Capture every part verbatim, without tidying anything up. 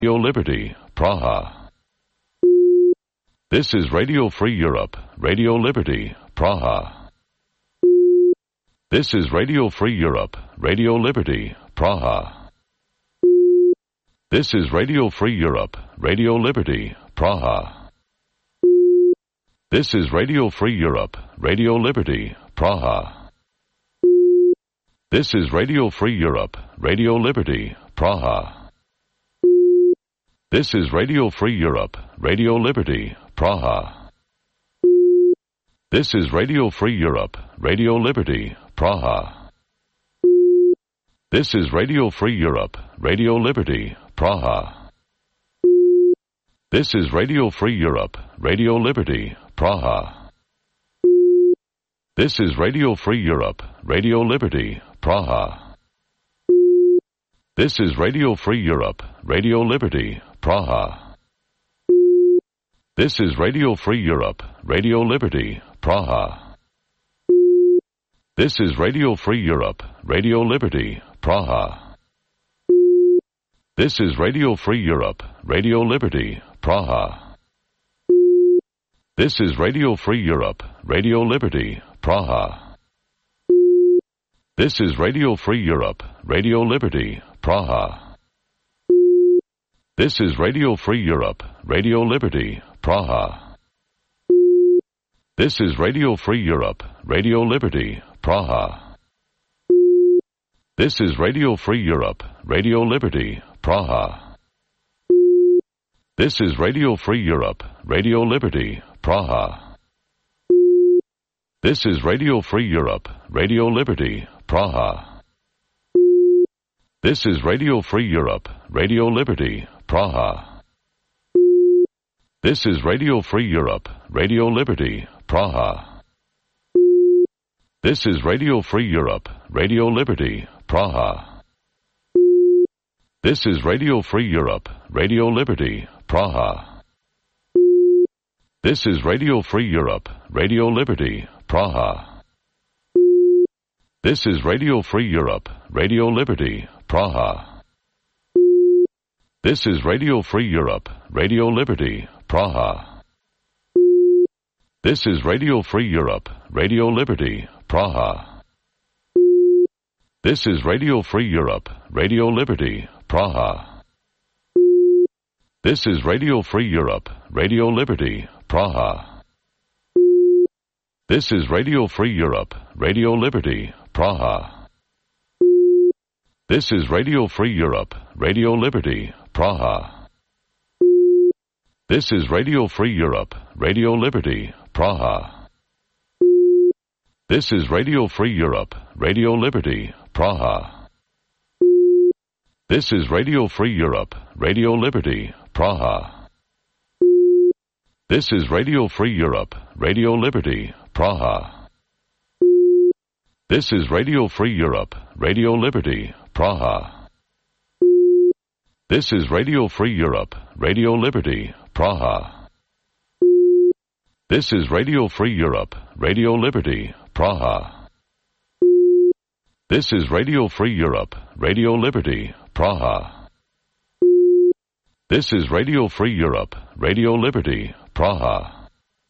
Radio Liberty, Praha. This is Radio Free Europe, Radio Liberty, Praha. This is Radio Free Europe, Radio Liberty, Praha. This is Radio Free Europe, Radio Liberty, Praha. This is Radio Free Europe, Radio Liberty, Praha. This is Radio Free Europe, Radio Liberty, Praha. This is Radio Free Europe, Radio Liberty, Praha. This is Radio Free Europe, Radio Liberty, Praha. This is Radio Free Europe, Radio Liberty, Praha. This is Radio Free Europe, Radio Liberty, Praha. This is Radio Free Europe, Radio Liberty, Praha. This is Radio Free Europe, Radio Liberty, Praha. This is Radio Free Europe, Radio Liberty, Praha. This is Radio Free Europe, Radio Liberty, Praha. This is Radio Free Europe, Radio Liberty, Praha. This is Radio Free Europe, Radio Liberty, Praha. This is Radio Free Europe, Radio Liberty, Praha. This is Radio Free Europe, Radio Liberty, Praha. This is Radio Free Europe, Radio Liberty, Praha. This is Radio Free Europe, Radio Liberty, Praha. This is Radio Free Europe, Radio Liberty, Praha. This is Radio Free Europe, Radio Liberty, Praha. This is Radio Free Europe, Radio Liberty, Praha. This is Radio Free Europe, Radio Liberty, Praha. This is Radio Free Europe, Radio Liberty, Praha. This is Radio Free Europe, Radio Liberty, Praha. This is Radio Free Europe, Radio Liberty, Praha. This is Radio Free Europe, Radio Liberty, Praha. This is Radio Free Europe, Radio Liberty, Praha. This is Radio Free Europe, Radio Liberty, Praha. This is Radio Free Europe, Radio Liberty, Praha. This is Radio Free Europe, Radio Liberty, Praha. This is Radio Free Europe, Radio Liberty, Praha. This is Radio Free Europe, Radio Liberty, Praha. This is Radio Free Europe, Radio Liberty, Praha. This is Radio Free Europe, Radio Liberty, Praha. This is Radio Free Europe, Radio Liberty, Praha. This is Radio Free Europe, Radio Liberty, Praha. This is Radio Free Europe, Radio Liberty, Praha. This is Radio Free Europe, Radio Liberty, Praha. This is Radio Free Europe, Radio Liberty, Praha. This is Radio Free Europe, Radio Liberty, Praha. This is Radio Free Europe, Radio Liberty, Praha.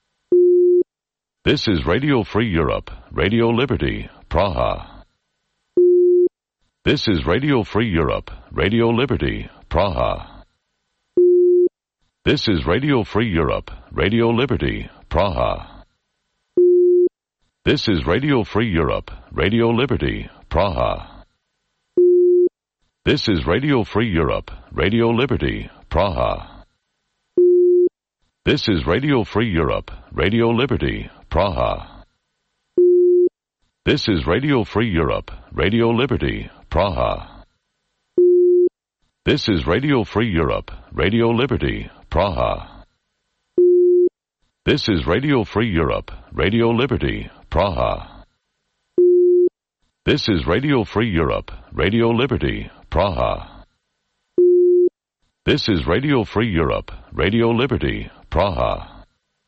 This is Radio Free Europe, Radio Liberty, Praha. This is Radio Free Europe, Radio Liberty, Praha. This is Radio Free Europe, Radio Liberty, Praha. This is Radio Free Europe, Radio Liberty, Praha. This is Radio Free Europe, Radio Liberty, Praha. This is Radio Free Europe, Radio Liberty, Praha. This is Radio Free Europe, Radio Liberty, Praha. This is Radio Free Europe, Radio Liberty, Praha. This is Radio Free Europe, Radio Liberty, Praha. This is Radio Free Europe, Radio Liberty, Praha. This is Radio Free Europe, Radio Liberty, Praha.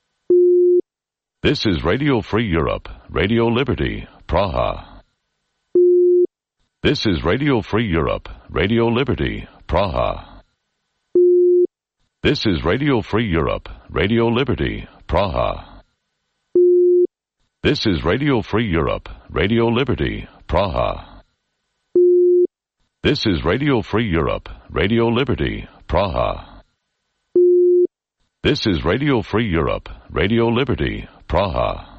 This is Radio Free Europe, Radio Liberty, Praha. This is Radio Free Europe, Radio Liberty, Praha. This is Radio Free Europe, Radio Liberty, Praha. This is Radio Free Europe, Radio Liberty, Praha. This is Radio Free Europe, Radio Liberty, Praha. This is Radio Free Europe, Radio Liberty, Praha.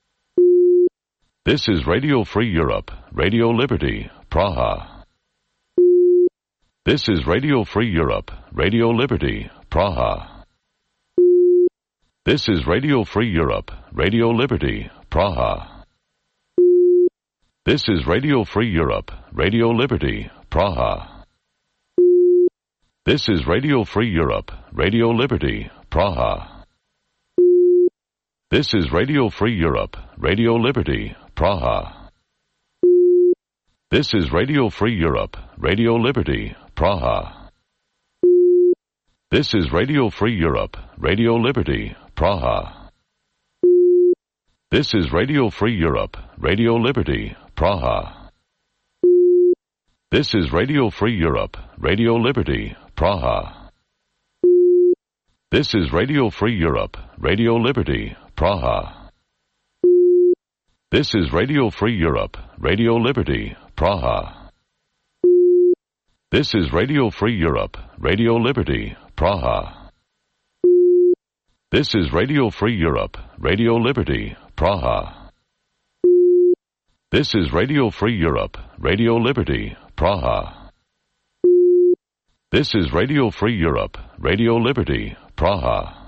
This is Radio Free Europe, Radio Liberty, Praha. This is Radio Free Europe, Radio Liberty, Praha. This is Radio Free Europe, Radio Liberty, Praha. This is Radio Free Europe, Radio Liberty, Praha. This is Radio Free Europe, Radio Liberty, Praha. This is Radio Free Europe, Radio Liberty, Praha. This is Radio Free Europe, Radio Liberty, Praha. This is Radio Free Europe, Radio Liberty, Praha. This is Radio Free Europe, Radio Liberty, Praha. This is Radio Free Europe, Radio Liberty, Praha. This is Radio Free Europe, Radio Liberty, Praha. This is Radio Free Europe, Radio Liberty, Praha. This is Radio Free Europe, Radio Liberty, Praha. This is Radio Free Europe, Radio Liberty, Praha. This is Radio Free Europe, Radio Liberty, Praha. This is Radio Free Europe, Radio Liberty, Praha.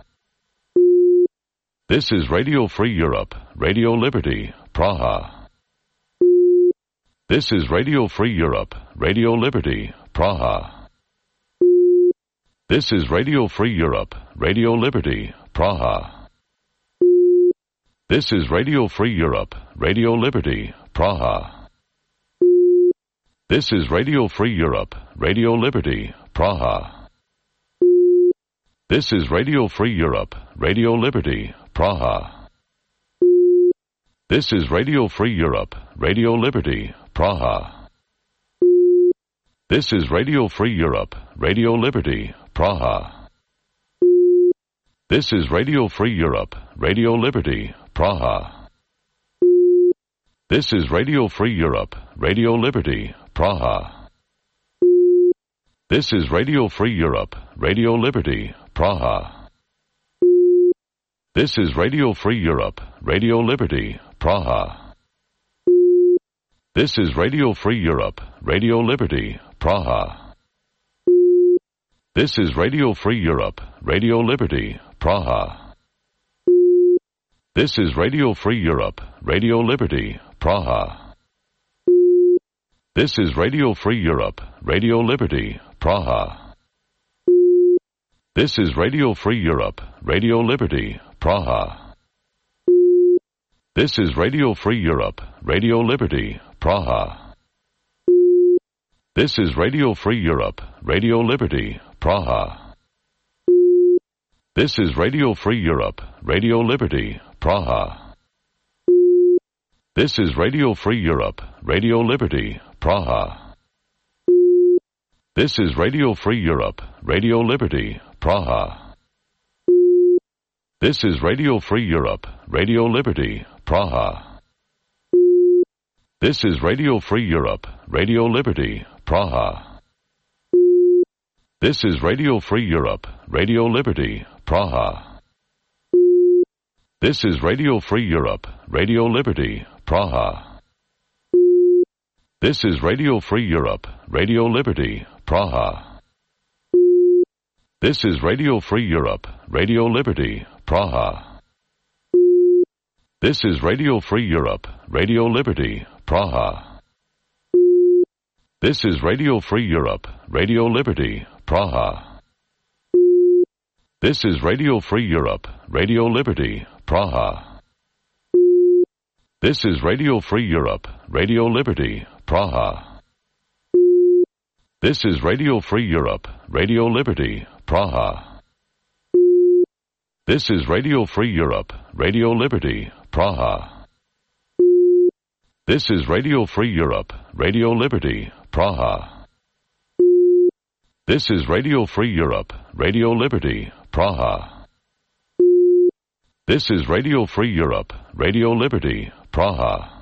This is Radio Free Europe, Radio Liberty, Praha. This is Radio Free Europe, Radio Liberty, Praha. This is Radio Free Europe, Radio Liberty, Praha. This is Radio Free Europe, Radio Liberty, Praha. This is Radio Free Europe, Radio Liberty, Praha. This is Radio Free Europe, Radio Liberty, Praha. This is Radio Free Europe, Radio Liberty, Praha. This is Radio Free Europe, Radio Liberty, Praha. This is Radio Free Europe, Radio Liberty, Praha. This is Radio Free Europe, Radio Liberty, Praha. This is Radio Free Europe, Radio Liberty, Praha. This is Radio Free Europe, Radio Liberty, Praha. This is Radio Free Europe, Radio Liberty, Praha. This is Radio Free Europe, Radio Liberty, Praha. This is Radio Free Europe, Radio Liberty, Praha. This is Radio Free Europe, Radio Liberty, Praha. This is Radio Free Europe, Radio Liberty, Praha. This is Radio Free Europe, Radio Liberty, Praha. This is Radio Free Europe, Radio Liberty, Praha. This is Radio Free Europe, Radio Liberty, Praha. This is Radio Free Europe, Radio Liberty, Praha. This is Radio Free Europe, Radio Liberty, Praha. This is Radio Free Europe, Radio Liberty, Praha. This is Radio Free Europe, Radio Liberty, Praha. This is Radio Free Europe, Radio Liberty, Praha. This is Radio Free Europe, Radio Liberty, Praha. This is Radio Free Europe, Radio Liberty, Praha. This is Radio Free Europe, Radio Liberty, Praha. This is Radio Free Europe, Radio Liberty, Praha. This is Radio Free Europe, Radio Liberty, Praha. This is Radio Free Europe, Radio Liberty, Praha. This is Radio Free Europe, Radio Liberty, Praha. This is Radio Free Europe, Radio Liberty, Praha. This is Radio Free Europe, Radio Liberty, Praha. This is Radio Free Europe, Radio Liberty, Praha. This is Radio Free Europe, Radio Liberty, Praha. This is Radio Free Europe, Radio Liberty, Praha.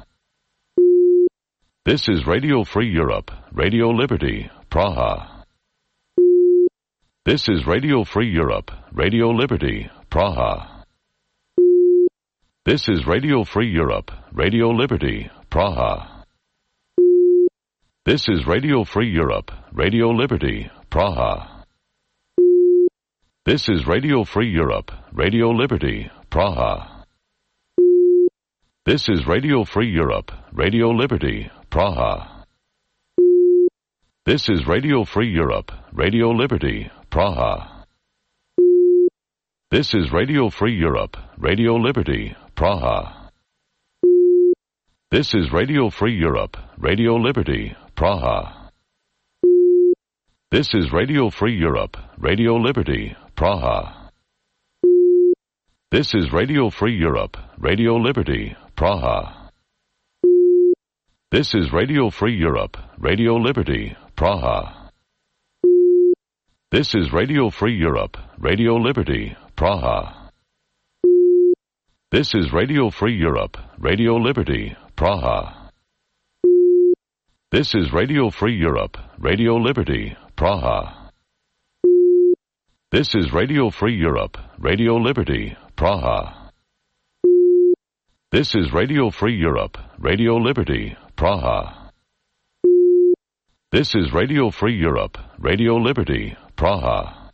This is Radio Free Europe, Radio Liberty, Praha. This is Radio Free Europe, Radio Liberty, Praha. This is Radio Free Europe, Radio Liberty, Praha. This is Radio Free Europe, Radio Liberty, Praha. This is Radio Free Europe, Radio Liberty, Praha. This is Radio Free Europe, Radio Liberty, Praha. This is Radio Free Europe, Radio Liberty, Praha. This is Radio Free Europe, Radio Liberty, Praha. This is Radio Free Europe, Radio Liberty, Praha. This is Radio Free Europe, Radio Liberty, Praha. This is Radio Free Europe, Radio Liberty, Praha. This is Radio Free Europe, Radio Liberty, Praha. This is Radio Free Europe, Radio Liberty, Praha. This is Radio Free Europe, Radio Liberty, Praha. This is Radio Free Europe, Radio Liberty, Praha. This is Radio Free Europe, Radio Liberty, Praha. This is Radio Free Europe, Radio Liberty, Praha. This is Radio Free Europe, Radio Liberty, Praha.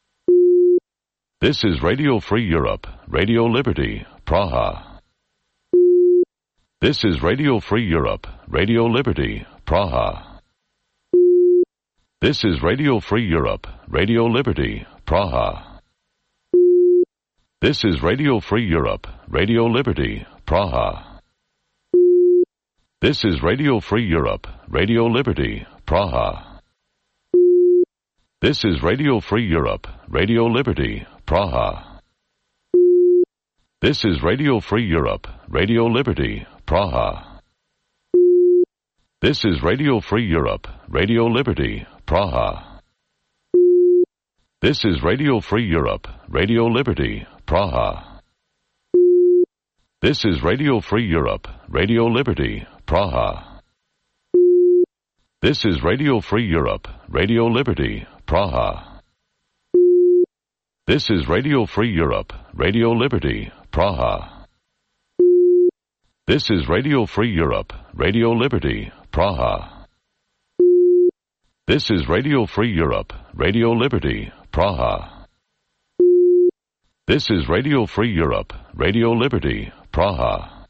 This is Radio Free Europe, Radio Liberty, Praha. This is Radio Free Europe, Radio Liberty, Praha. This is Radio Free Europe, Radio Liberty, Praha. This is Radio Free Europe, Radio Liberty, Praha. This is Radio Free Europe, Radio Liberty, Praha. This is Radio Free Europe, Radio Liberty, Praha. This is Radio Free Europe, Radio Liberty, Praha. This is Radio Free Europe, Radio Liberty, Praha. This is Radio Free Europe, Radio Liberty, Praha. This is Radio Free Europe, Radio Liberty, Praha. This is Radio Free Europe, Radio Liberty, Praha. This is Radio Free Europe, Radio Liberty, Praha. This is Radio Free Europe, Radio Liberty, Praha. This is Radio Free Europe, Radio Liberty, Praha. This is Radio Free Europe, Radio Liberty, Praha.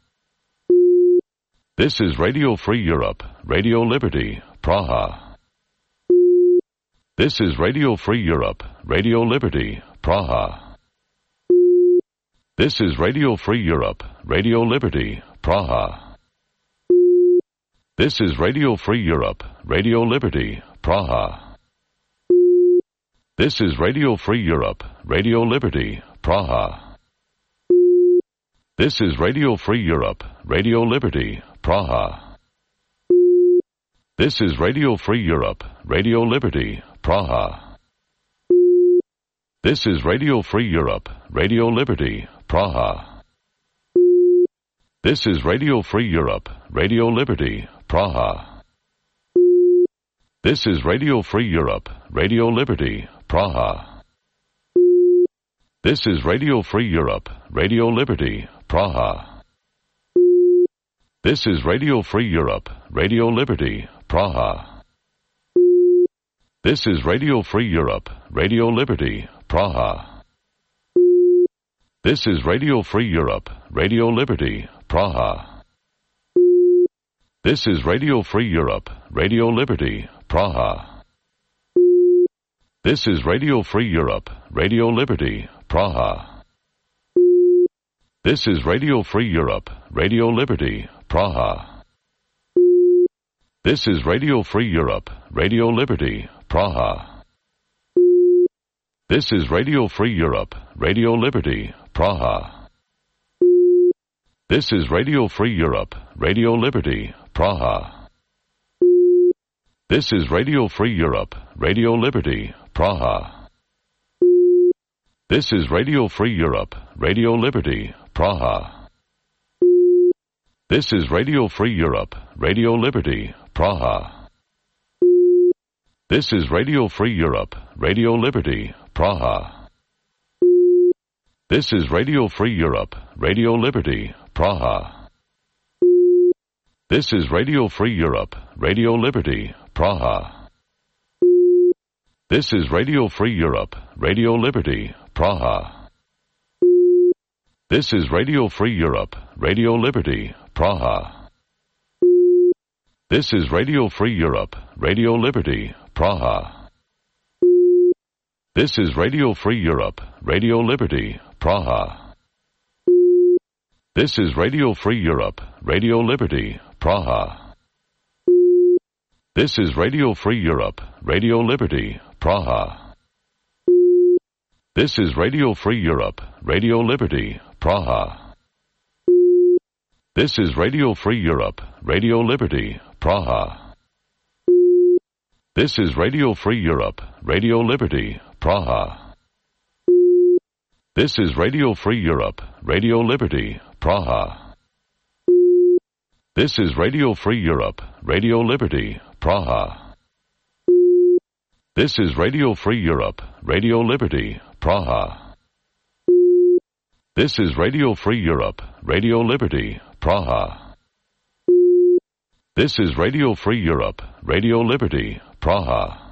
This is Radio Free Europe, Radio Liberty, Praha. This is Radio Free Europe, Radio Liberty, Praha. This is Radio Free Europe, Radio Liberty, Praha. This is Radio Free Europe, Radio Liberty, Praha. This is Radio Free Europe, Radio Liberty, Praha. This is Radio Free Europe, Radio Liberty, Praha. This is Radio Free Europe, Radio Liberty, Praha. This is Radio Free Europe, Radio Liberty, Praha. This is Radio Free Europe, Radio Liberty, Praha. This is Radio Free Europe, Radio Liberty, Praha. This is Radio Free Europe, Radio Liberty, Praha. This is Radio Free Europe, Radio Liberty, Praha. This is Radio Free Europe, Radio Liberty, Praha. This is Radio Free Europe, Radio Liberty, Praha. This is Radio Free Europe, Radio Liberty, Praha. This is Radio Free Europe, Radio Liberty, Praha. This is Radio Free Europe, Radio Liberty, Praha. This is Radio Free Europe, Radio Liberty, Praha. This is Radio Free Europe, Radio Liberty, Praha. This is Radio Free Europe, Radio Liberty, Praha. This is Radio Free Europe, Radio Liberty, Praha. This is Radio Free Europe, Radio Liberty, Praha. This is Radio Free Europe, Radio Liberty, Praha. This is Radio Free Europe, Radio Liberty, Praha. This is Radio Free Europe, Radio Liberty, Praha. This is Radio Free Europe, Radio Liberty, Praha. This is Radio Free Europe, Radio Liberty, Praha. This is Radio Free Europe, Radio Liberty, Praha. This is Radio Free Europe, Radio Liberty, Praha. This is Radio Free Europe, Radio Liberty, Praha. This is Radio Free Europe, Radio Liberty, Praha. This is Radio Free Europe, Radio Liberty, Praha. This is Radio Free Europe, Radio Liberty, Praha. This is Radio Free Europe, Radio Liberty, Praha. This is Radio Free Europe, Radio Liberty, Praha. This is Radio Free Europe, Radio Liberty, Praha. This is Radio Free Europe, Radio Liberty, Praha. This is Radio Free Europe, Radio Liberty, Praha. This is Radio Free Europe, Radio Liberty, Praha. This is Radio Free Europe, Radio Liberty, Praha.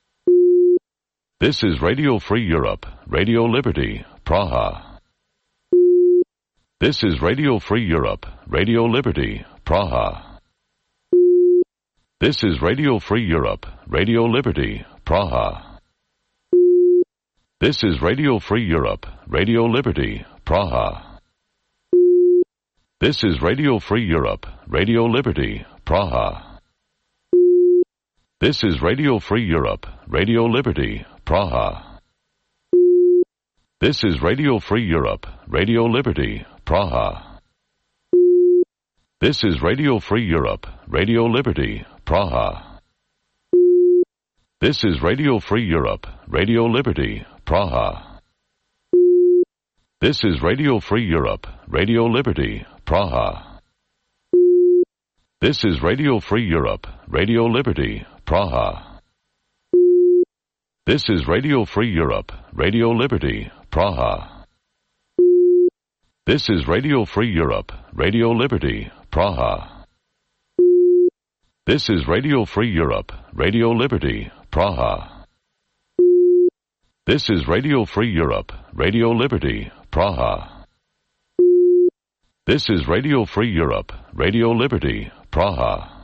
This is Radio Free Europe, Radio Liberty, Praha. This is Radio Free Europe, Radio Liberty, Praha. This is Radio Free Europe, Radio Liberty, Praha. This is Radio Free Europe, Radio Liberty, Praha. This is Radio Free Europe, Radio Liberty, Praha. This is Radio Free Europe, Radio Liberty, Praha. This is Radio Free Europe, Radio Liberty, Praha. This is Radio Free Europe, Radio Liberty, Praha. This is Radio Free Europe, Radio Liberty, Praha. This is Radio Free Europe, Radio Liberty, Praha. This is Radio Free Europe, Radio Liberty, Praha. This is Radio Free Europe, Radio Liberty, Praha. This is Radio Free Europe, Radio Liberty, Praha. This is Radio Free Europe, Radio Liberty, Praha. This is Radio Free Europe, Radio Liberty, Praha. This is Radio Free Europe, Radio Liberty, Praha.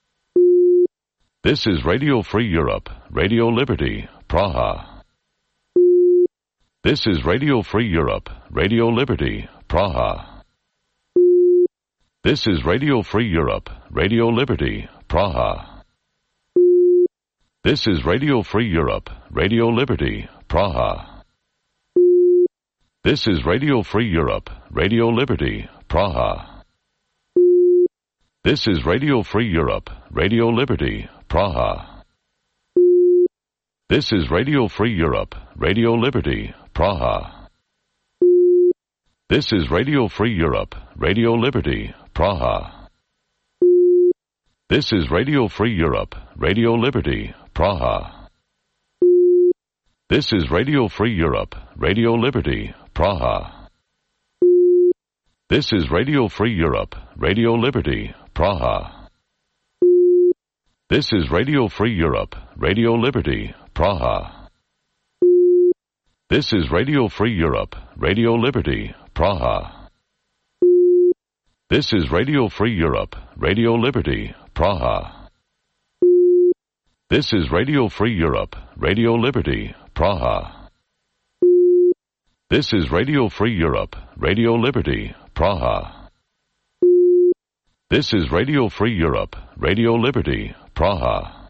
This is Radio Free Europe, Radio Liberty, Praha. This is Radio Free Europe, Radio Liberty, Praha. This is Radio Free Europe, Radio Liberty, Praha. This is Radio Free Europe, Radio Liberty, Praha. This is Radio Free Europe, Radio Liberty, Praha. This is Radio Free Europe, Radio Liberty, Praha. This is Radio Free Europe, Radio Liberty, Praha. This is Radio Free Europe, Radio Liberty, Praha. This is Radio Free Europe, Radio Liberty, Praha. This is Radio Free Europe, Radio Liberty, Praha. This is Radio Free Europe, Radio Liberty, Praha. This is Radio Free Europe, Radio Liberty, Praha. This is Radio Free Europe, Radio Liberty, Praha. This is Radio Free Europe, Radio Liberty, Praha. This is Radio Free Europe, Radio Liberty, Praha. This is Radio Free Europe, Radio Liberty, Praha. This is Radio Free Europe, Radio Liberty, Praha.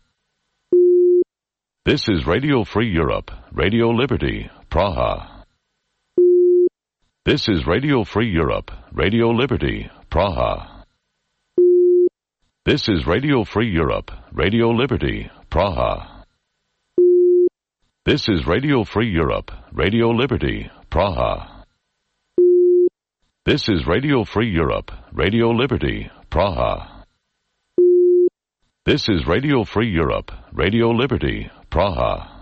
This is Radio Free Europe, Radio Liberty, Praha. This is Radio Free Europe, Radio Liberty, Praha. This is Radio Free Europe, Radio Liberty, Praha. This is Radio Free Europe, Radio Liberty, Praha. This is Radio Free Europe, Radio Liberty, Praha. This is Radio Free Europe, Radio Liberty, Praha.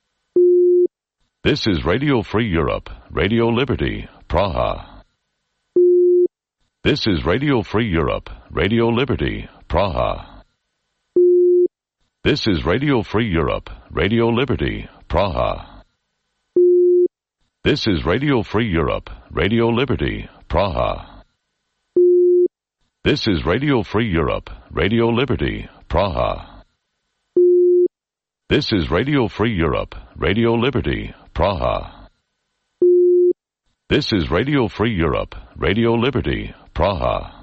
This is Radio Free Europe, Radio Liberty, Praha. This is Radio Free Europe, Radio Liberty, Praha. This is Radio Free Europe, Radio Liberty, Praha. This is Radio Free Europe, Radio Liberty, Praha. This is Radio Free Europe, Radio Liberty, Praha. This is Radio Free Europe, Radio Liberty, Praha. This is Radio Free Europe, Radio Liberty, Praha.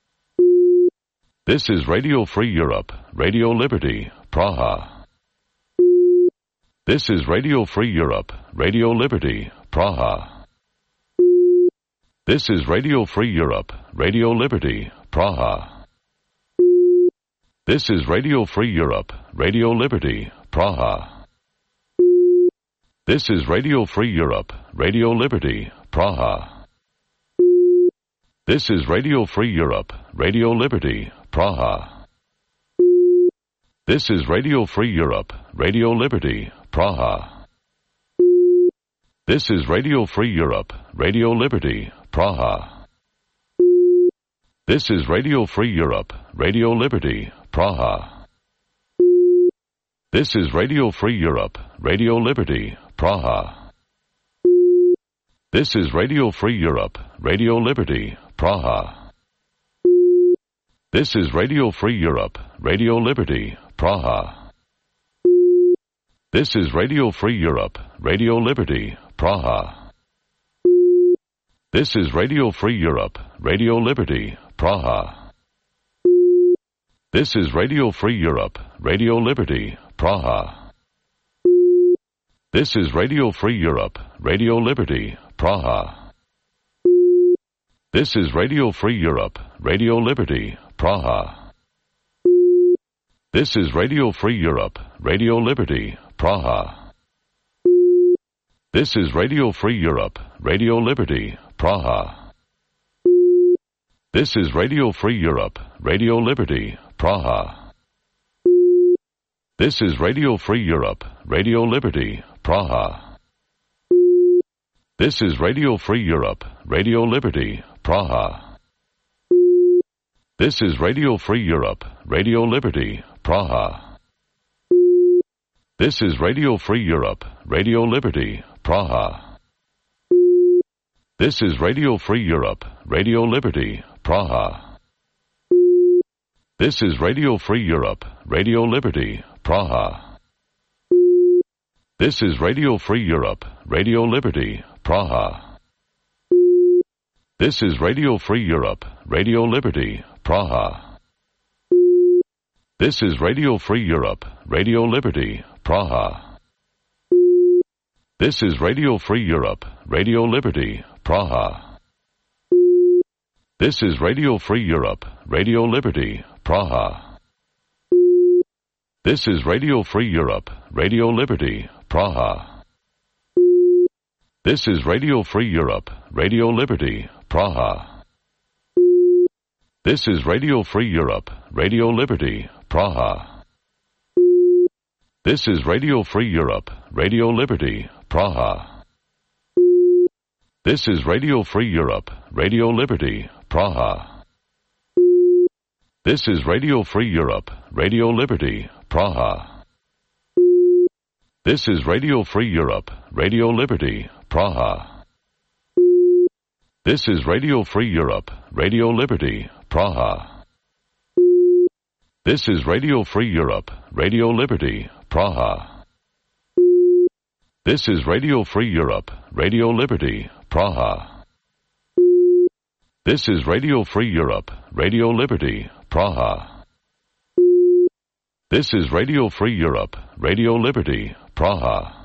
This is Radio Free Europe, Radio Liberty, Praha. This is Radio Free Europe, Radio Liberty, Praha. This is Radio Free Europe, Radio Liberty, Praha. This is Radio Free Europe, Radio Liberty, Praha. This is Radio Free Europe, Radio Liberty, Praha. This is Radio Free Europe, Radio Liberty, Praha. This is Radio Free Europe, Radio Liberty, Praha. This is Radio Free Europe, Radio Liberty, Praha. This is Radio Free Europe, Radio Liberty, Praha. This is Radio Free Europe, Radio Liberty, Praha. This is Radio Free Europe, Radio Liberty, Praha. This is Radio Free Europe, Radio Liberty, Praha. This is Radio Free Europe, Radio Liberty, Praha. This is Radio Free Europe, Radio Liberty, Praha. This is Radio Free Europe, Radio Liberty, Praha. This is Radio Free Europe, Radio Liberty, Praha. This is Radio Free Europe, Radio Liberty, Praha. This is Radio Free Europe, Radio Liberty, Praha. This is Radio Free Europe, Radio Liberty, Praha. This is Radio Free Europe, Radio Liberty, Praha. This is Radio Free Europe, Radio Liberty, Praha. This is Radio Free Europe, Radio Liberty, Praha. This is Radio Free Europe, Radio Liberty, Praha. This is Radio Free Europe, Radio Liberty, Praha. This is Radio Free Europe, Radio Liberty, Praha. This is Radio Free Europe, Radio Liberty, Praha. This is Radio Free Europe, Radio Liberty, Praha. This is Radio Free Europe, Radio Liberty, Praha. This is Radio Free Europe, Radio Liberty, Praha. This is Radio Free Europe, Radio Liberty, Praha. This is Radio Free Europe, Radio Liberty, Praha. This is Radio Free Europe, Radio Liberty, Praha. This is Radio Free Europe, Radio Liberty, Praha. This is Radio Free Europe, Radio Liberty, Praha. This is Radio Free Europe, Radio Liberty, Praha. This is Radio Free Europe, Radio Liberty, Praha. This is Radio Free Europe, Radio Liberty, Praha. This is Radio Free Europe, Radio Liberty, Praha. This is Radio Free Europe, Radio Liberty, Praha. This is Radio Free Europe, Radio Liberty, Praha. This is Radio Free Europe, Radio Liberty, Praha. This is Radio Free Europe, Radio Liberty, Praha. This is Radio Free Europe, Radio Liberty, Praha.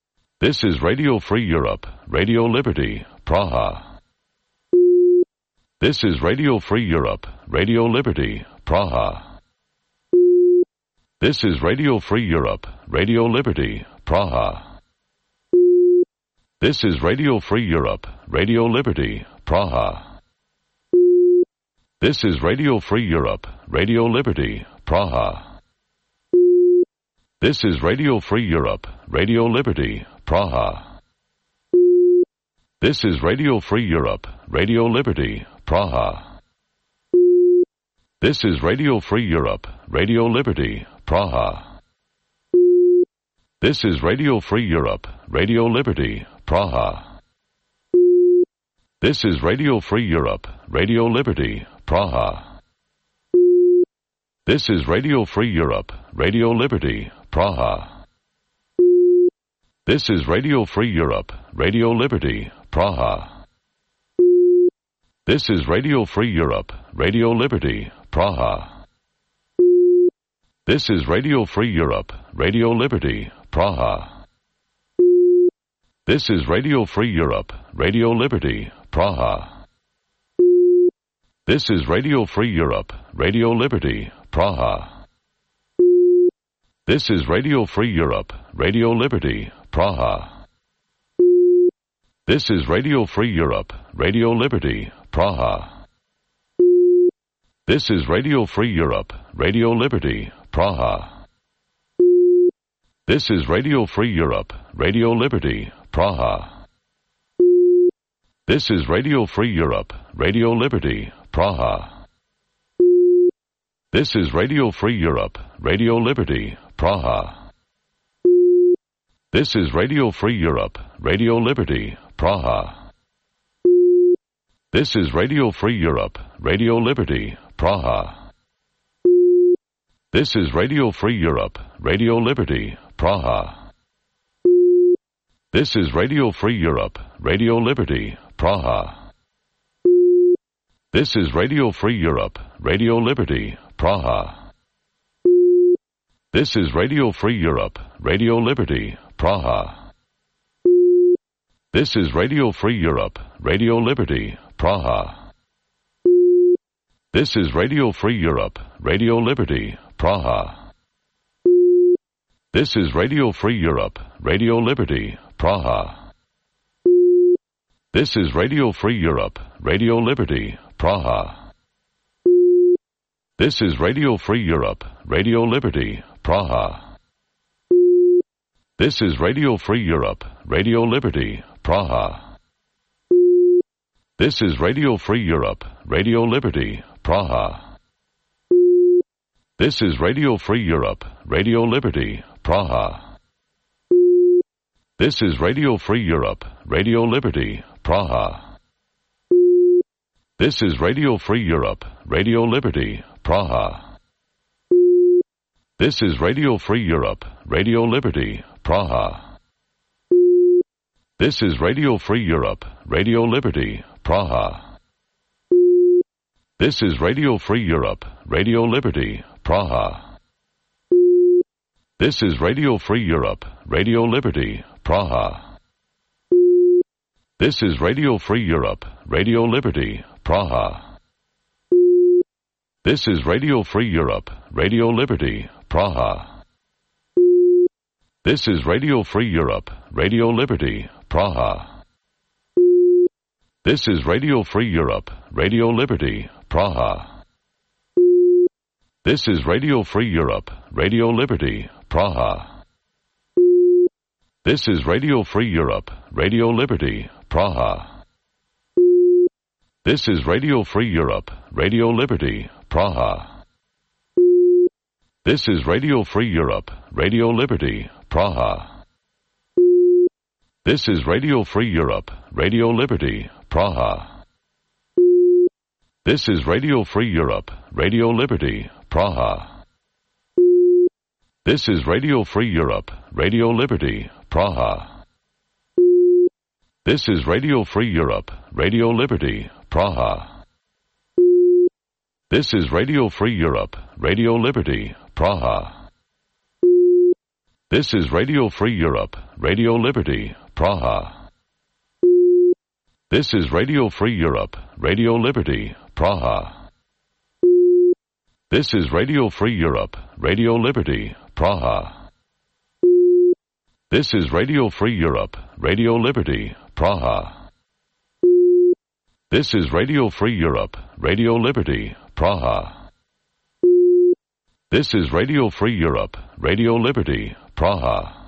This is Radio Free Europe, Radio Liberty, Praha. This is Radio Free Europe, Radio Liberty, Praha. This is Radio Free Europe, Radio Liberty, Praha. This is Radio Free Europe, Radio Liberty, Praha. This is Radio Free Europe, Radio Liberty, Praha. This is Radio Free Europe, Radio Liberty, Praha. This is Radio Free Europe, Radio Liberty, Praha. This is Radio Free Europe, Radio Liberty, Praha. This is Radio Free Europe, Radio Liberty, Praha. This is Radio Free Europe, Radio Liberty, Praha. This is Radio Free Europe, Radio Liberty, Praha. This is Radio Free Europe, Radio Liberty, Praha. This is Radio Free Europe, Radio Liberty, Praha. This is Radio Free Europe, Radio Liberty, Praha. This is Radio Free Europe, Radio Liberty, Praha. This is Radio Free Europe, Radio Liberty, Praha. This is Radio Free Europe, Radio Liberty, Praha. This is Radio Free Europe, Radio Liberty, Praha. This is Radio Free Europe, Radio Liberty, Praha. This is Radio Free Europe, Radio Liberty, Praha. This is Radio Free Europe, Radio Liberty, Praha. This is Radio Free Europe, Radio Liberty, Praha. This is Radio Free Europe, Radio Liberty, Praha. This is Radio Free Europe, Radio Liberty, Praha. This is Radio Free Europe, Radio Liberty, Praha. This is Radio Free Europe, Radio Liberty, Praha. This is Radio Free Europe, Radio Liberty, Praha. This is Radio Free Europe, Radio Liberty, Praha. This is Radio Free Europe, Radio Liberty, Praha. This is Radio Free Europe, Radio Liberty, Praha. This is Radio Free Europe, Radio Liberty, Praha. This is Radio Free Europe, Radio Liberty, Praha. This is Radio Free Europe, Radio Liberty, Praha. This is Radio Free Europe, Radio Liberty, Praha. This is Radio Free Europe, Radio Liberty, Praha. This is Radio Free Europe, Radio Liberty, Praha. This is Radio Free Europe, Radio Liberty, Praha. This is Radio Free Europe, Radio Liberty, Praha. This is Radio Free Europe, Radio Liberty, Praha. This is Radio Free Europe, Radio Liberty, Praha. This is Radio Free Europe, Radio Liberty, Praha. This is Radio Free Europe, Radio Liberty, Praha. This is Radio Free Europe, Radio Liberty, Praha. This is Radio Free Europe, Radio Liberty, Praha. This is Radio Free Europe, Radio Liberty, Praha. This is Radio Free Europe, Radio Liberty, Praha. This is Radio Free Europe, Radio Liberty, Praha. This is Radio Free Europe, Radio Liberty, Praha. This is Radio Free Europe, Radio Liberty, Praha. This is Radio Free Europe, Radio Liberty, Praha. This is Radio Free Europe, Radio Liberty, Praha. This is Radio Free Europe, Radio Liberty, Praha. This is Radio Free Europe, Radio Liberty, Praha. This is Radio Free Europe, Radio Liberty, Praha. This is Radio Free Europe, Radio Liberty, Praha. This is Radio Free Europe, Radio Liberty, Praha. This is Radio Free Europe, Radio Liberty, Praha. This is Radio Free Europe, Radio Liberty, Praha. This is Radio Free Europe, Radio Liberty, Praha. This is Radio Free Europe, Radio Liberty, Praha. This is Radio Free Europe, Radio Liberty, Praha.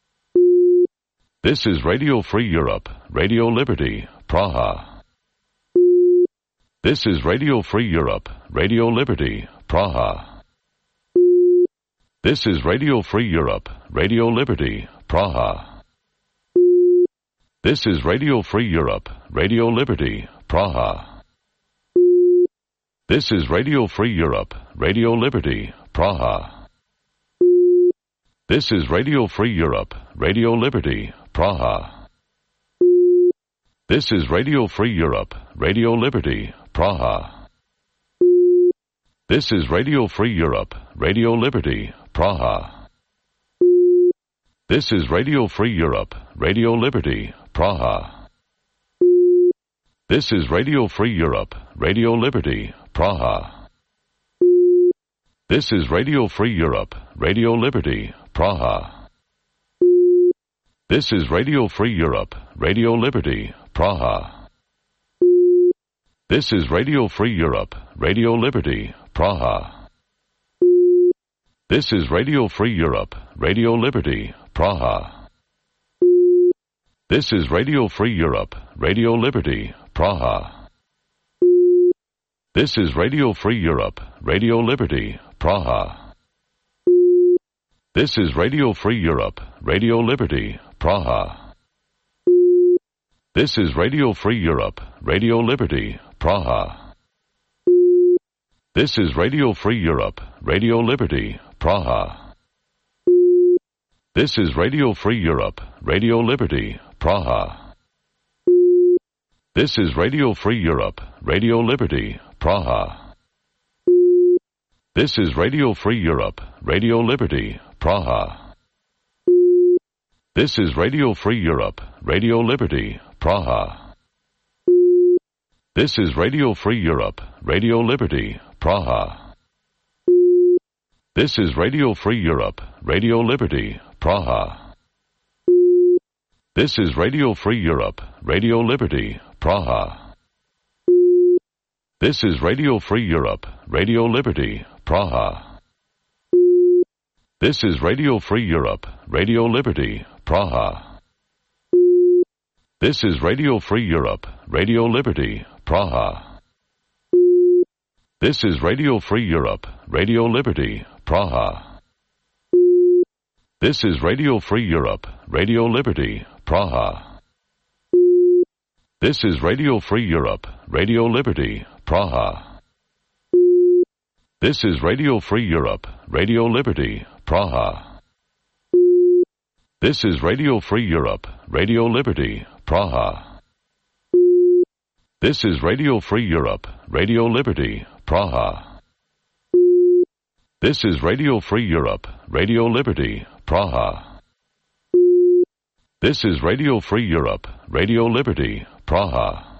This is Radio Free Europe, Radio Liberty, Praha. This is Radio Free Europe, Radio Liberty, Praha. This is Radio Free Europe, Radio Liberty, Praha. This is Radio Free Europe, Radio Liberty, Praha. This is Radio Free Europe, Radio Liberty, Praha. This is Radio Free Europe, Radio Liberty, Praha. This is Radio Free Europe, Radio Liberty, Praha. This is Radio Free Europe, Radio Liberty, Praha. This is Radio Free Europe, Radio Liberty, Praha. This is Radio Free Europe, Radio Liberty, Praha. This is Radio Free Europe, Radio Liberty, Praha. This is Radio Free Europe, Radio Liberty, Praha. This is Radio Free Europe, Radio Liberty, Praha. This is Radio Free Europe, Radio Liberty, Praha. This is Radio Free Europe, Radio Liberty, Praha. This is Radio Free Europe, Radio Liberty, Praha. This is Radio Free Europe, Radio Liberty, Praha. This is Radio Free Europe, Radio Liberty, Praha. This is Radio Free Europe, Radio Liberty, Praha. This is Radio Free Europe, Radio Liberty, Praha. This is Radio Free Europe, Radio Liberty, Praha. This is Radio Free Europe, Radio Liberty, Praha. This is Radio Free Europe, Radio Liberty, Praha. This is Radio Free Europe, Radio Liberty, Praha. This is Radio Free Europe, Radio Liberty, Praha. This is Radio Free Europe, Radio Liberty, Praha. This is Radio Free Europe, Radio Liberty, Praha. This is Radio Free Europe, Radio Liberty, Praha. This is Radio Free Europe, Radio Liberty, Praha. This is Radio Free Europe, Radio Liberty, Praha. This is Radio Free Europe, Radio Liberty, Praha. This is Radio Free Europe, Radio Liberty, Praha. This is Radio Free Europe, Radio Liberty, Praha. This is Radio Free Europe, Radio Liberty, Praha. This is Radio Free Europe, Radio Liberty, Praha. This is Radio Free Europe, Radio Liberty, Praha. This is Radio Free Europe, Radio Liberty, Praha.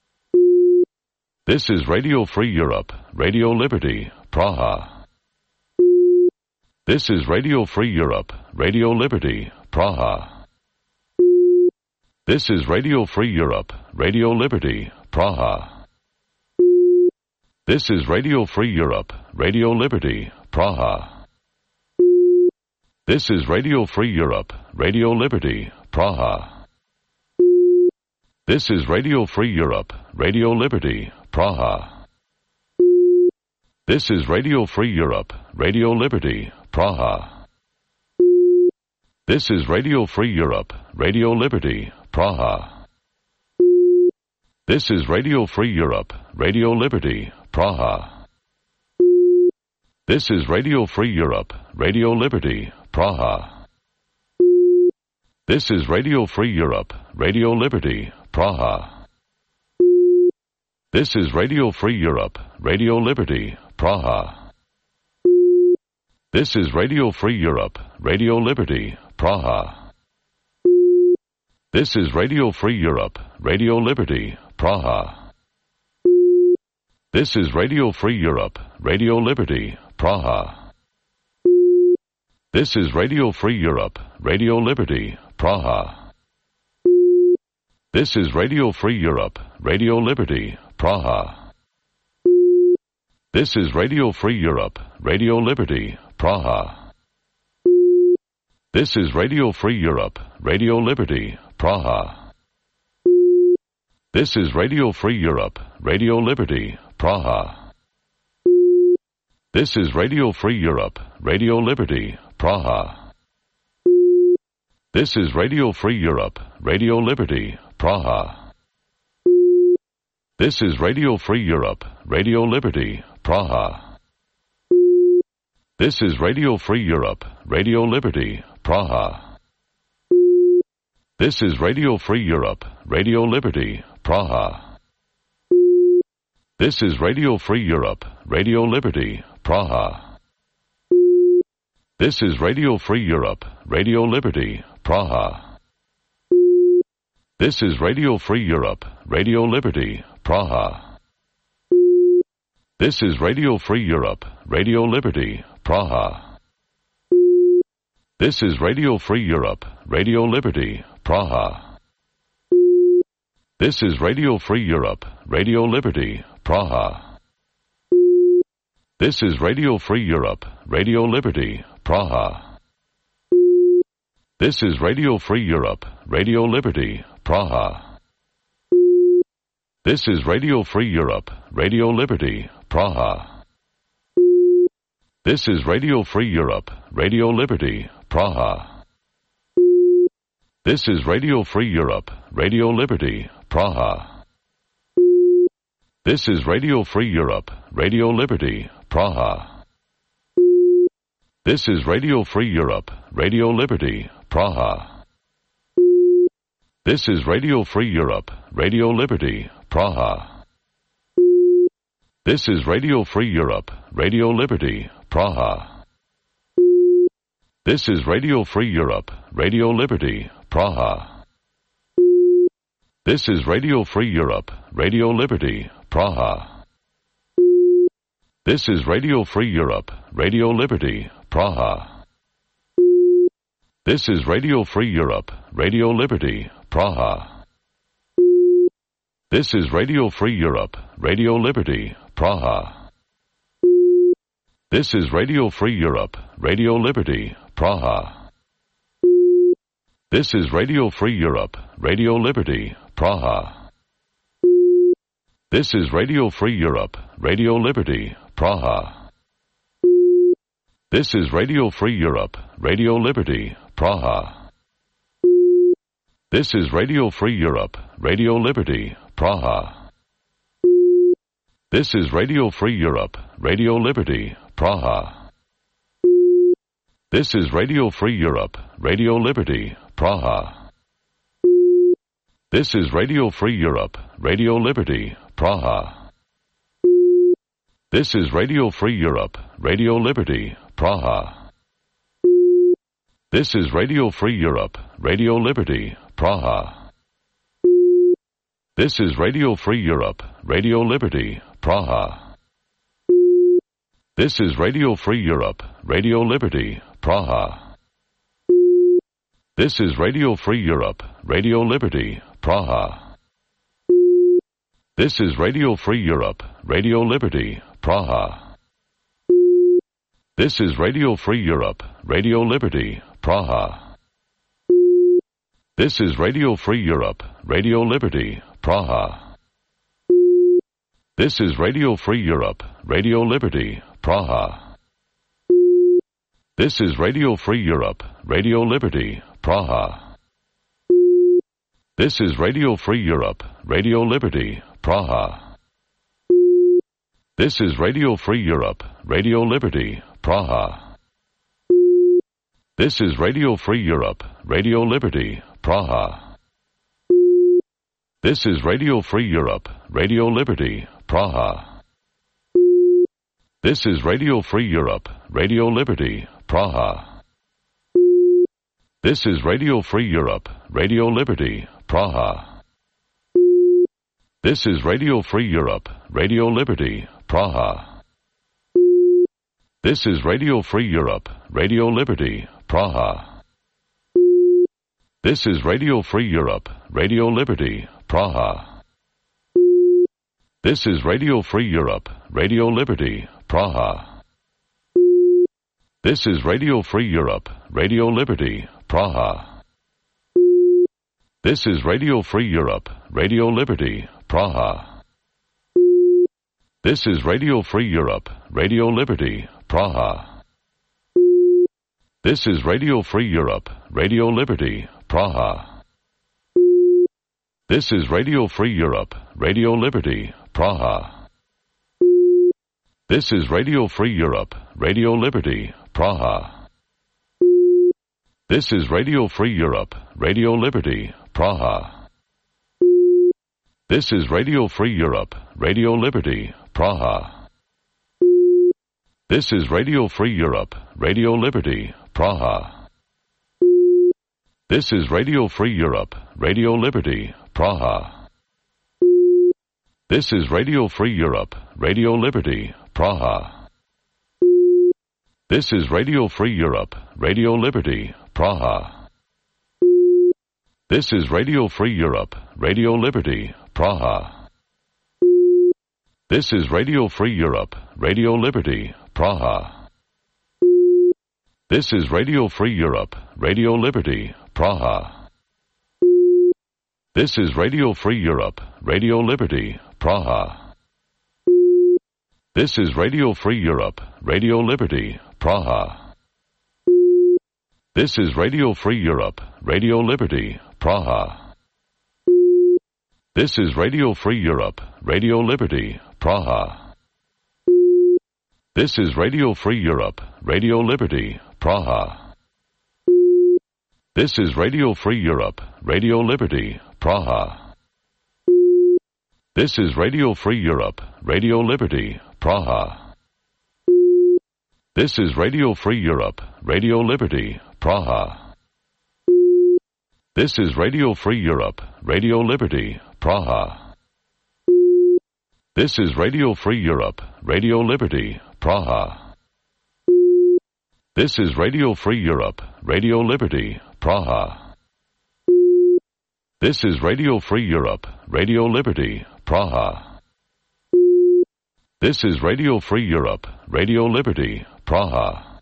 This is Radio Free Europe, Radio Liberty, Praha. This is Radio Free Europe, Radio Liberty, Praha. This is Radio Free Europe, Radio Liberty, Praha. This is Radio Free Europe, Radio Liberty, Praha. This is Radio Free Europe, Radio Liberty, Praha. This is Radio Free Europe, Radio Liberty, Praha. This is Radio Free Europe, Radio Liberty, Praha. This is Radio Free Europe, Radio Liberty, Praha. This is Radio Free Europe, Radio Liberty, Praha. This is Radio Free Europe, Radio Liberty, Praha. This is Radio Free Europe, Radio Liberty, Praha. This is Radio Free Europe, Radio Liberty, Praha. This is Radio Free Europe, Radio Liberty, Praha. This is Radio Free Europe, Radio Liberty, Praha. This is Radio Free Europe, Radio Liberty, Praha. This is Radio Free Europe, Radio Liberty, Praha. This is Radio Free Europe, Radio Liberty, Praha. This is Radio Free Europe, Radio Liberty, Praha. This is Radio Free Europe, Radio Liberty, Praha. This is Radio Free Europe, Radio Liberty, Praha. This is Radio Free Europe, Radio Liberty, Praha. This is Radio Free Europe, Radio Liberty, Praha. This is Radio Free Europe, Radio Liberty, Praha. This is Radio Free Europe, Radio Liberty, Praha. This is Radio Free Europe, Radio Liberty, Praha. This is Radio Free Europe, Radio Liberty, Praha. This is Radio Free Europe, Radio Liberty, Praha. This is Radio Free Europe, Radio Liberty, Praha. This is Radio Free Europe, Radio Liberty, Praha. This is Radio Free Europe, Radio Liberty, Praha. This is Radio Free Europe, Radio Liberty, Praha. This is Radio Free Europe, Radio Liberty, Praha. This is Radio Free Europe, Radio Liberty, Praha. This is Radio Free Europe, Radio Liberty, Praha. This is Radio Free Europe, Radio Liberty, Praha. This is Radio Free Europe, Radio Liberty, Praha. This is Radio Free Europe, Radio Liberty, Praha. This is Radio Free Europe, Radio Liberty, Praha. This is Radio Free Europe, Radio Liberty, Praha. This is Radio Free Europe, Radio Liberty, Praha. This is Radio Free Europe, Radio Liberty, Praha. This is Radio Free Europe, Radio Liberty, Praha. This is Radio Free Europe, Radio Liberty, Praha. This is Radio Free Europe, Radio Liberty, Praha. This is Radio Free Europe, Radio Liberty, Praha. This is Radio Free Europe, Radio Liberty, Praha. This is Radio Free Europe, Radio Liberty, Praha. This is Radio Free Europe, Radio Liberty, Praha. This is Radio Free Europe, Radio Liberty, Praha. This is Radio Free Europe, Radio Liberty, Praha. This is Radio Free Europe, Radio Liberty, Praha. This is Radio Free Europe, Radio Liberty, Praha. This is Radio Free Europe, Radio Liberty, Praha. This is Radio Free Europe, Radio Liberty, Praha. This is Radio Free Europe, Radio Liberty, Praha. This is Radio Free Europe, Radio Liberty, Praha. This is Radio Free Europe, Radio Liberty, Praha. This is Radio Free Europe, Radio Liberty, Praha. This is Radio Free Europe, Radio Liberty, Praha. This is Radio Free Europe, Radio Liberty, Praha. This is Radio Free Europe, Radio Liberty, Praha. This is Radio Free Europe, Radio Liberty, Praha. This is Radio Free Europe, Radio Liberty, Praha. This is Radio Free Europe, Radio Liberty, Praha. This is Radio Free Europe, Radio Liberty, Praha. This is Radio Free Europe, Radio Liberty, Praha. This is Radio Free Europe, Radio Liberty, Praha. This is Radio Free Europe, Radio Liberty, Praha. This is Radio Free Europe, Radio Liberty, Praha. This is Radio Free Europe, Radio Liberty, Praha. This is Radio Free Europe, Radio Liberty, Praha. This is Radio Free Europe, Radio Liberty, Praha. This is Radio Free Europe, Radio Liberty, Praha. This is Radio Free Europe, Radio Liberty, Praha. This is Radio Free Europe, Radio Liberty, Praha. This is Radio Free Europe, Radio Liberty, Praha. This is Radio Free Europe, Radio Liberty, Praha. This is Radio Free Europe, Radio Liberty, Praha. This is Radio Free Europe, Radio Liberty, Praha. This is Radio Free Europe, Radio Liberty, Praha. This is Radio Free Europe, Radio Liberty, Praha. This is Radio Free Europe, Radio Liberty, Praha. This is Radio Free Europe, Radio Liberty, Praha. This is Radio Free Europe, Radio Liberty, Praha. This is Radio Free Europe, Radio Liberty, Praha. This is Radio Free Europe, Radio Liberty, Praha. This is Radio Free Europe, Radio Liberty, Praha. This is Radio Free Europe, Radio Liberty, Praha. This is Radio Free Europe, Radio Liberty, Praha. This is Radio Free Europe, Radio Liberty, Praha. This is Radio Free Europe, Radio Liberty, Praha. This is Radio Free Europe, Radio Liberty, Praha. This is Radio Free Europe, Radio Liberty, Praha. This is Radio Free Europe, Radio Liberty, Praha. This is Radio Free Europe, Radio Liberty, Praha. This is Radio Free Europe, Radio Liberty, Praha. This is Radio Free Europe, Radio Liberty, Praha. This is Radio Free Europe, Radio Liberty, Praha. This is Radio Free Europe, Radio Liberty, Praha. This is Radio Free Europe, Radio Liberty, Praha. This is Radio Free Europe, Radio Liberty, Praha.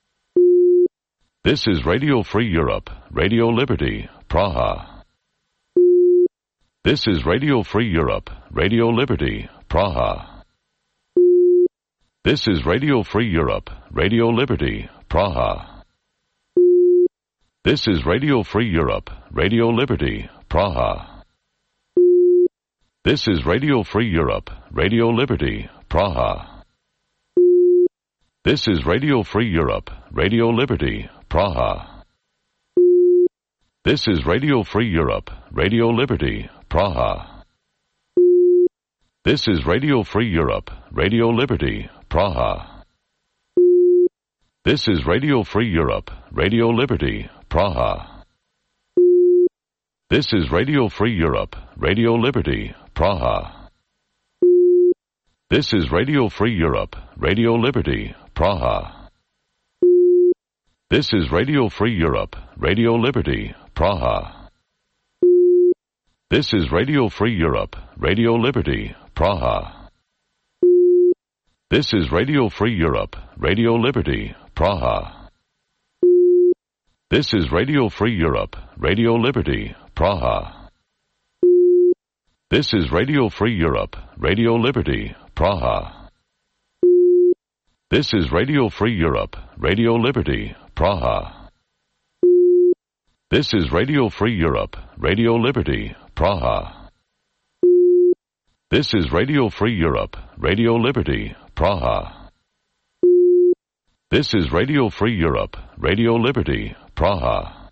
This is Radio Free Europe, Radio Liberty, Praha. This is Radio Free Europe, Radio Liberty, Praha. This is Radio Free Europe, Radio Liberty, Praha. This is Radio Free Europe, Radio Liberty, Praha. This is Radio Free Europe, Radio Liberty, Praha. This is Radio Free Europe, Radio Liberty, Praha. This is Radio Free Europe, Radio Liberty, Praha. This is Radio Free Europe, Radio Liberty, Praha. This is Radio Free Europe, Radio Liberty, Praha. This is Radio Free Europe, Radio Liberty, Praha. This is Radio Free Europe, Radio Liberty, Praha. This is Radio Free Europe, Radio Liberty, Praha. This is Radio Free Europe, Radio Liberty, Praha. This is Radio Free Europe, Radio Liberty, Praha. This is Radio Free Europe, Radio Liberty, Praha. This is Radio Free Europe, Radio Liberty, Praha. This is Radio Free Europe, Radio Liberty, Praha. This is Radio Free Europe, Radio Liberty, Praha. This is Radio Free Europe, Radio Liberty, Praha. This is Radio Free Europe, Radio Liberty, Praha.